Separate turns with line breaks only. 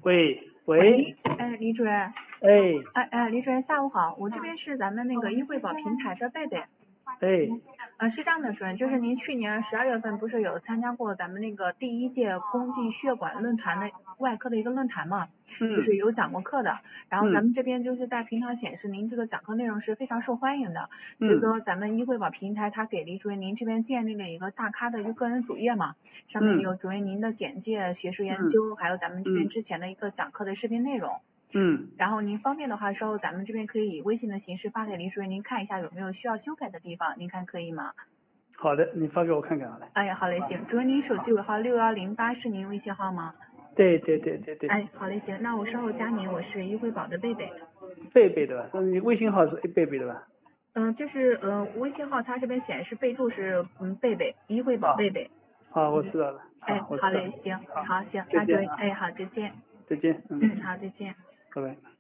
喂，
哎，李主任，李主任下午好，我这边是咱们那个医惠保平台的贝贝。是这样的，主任，就是您去年12月份不是有参加过咱们那个第1届宫颈血管论坛的外科的一个论坛嘛？就是有讲过课的。然后咱们这边就是在平台显示您这个讲课内容是非常受欢迎的，所以说咱们医惠保平台它给李主任您这边建立了一个大咖的一个个人主页嘛，上面有主任您的简介、学术研究，还有咱们这边之前的一个讲课的视频内容。然后您方便的话，稍后咱们这边可以以微信的形式发给李主任，您看一下有没有需要修改的地方，您看可以吗？
好的，你发给我看看好了。
哎呀，好嘞，行。主任，您手机尾号6108是您微信号吗？
对。
哎，好嘞，行，那我稍后加您，我是医惠保的贝贝。
贝贝对吧？你微信号是贝贝对吧？
就是微信号它这边显示备注是贝贝，医惠保贝贝。
好，我知道了。
哎，好嘞，行，好，行，那主任，哎，好，再见。
再见。
好，再见。
拜拜。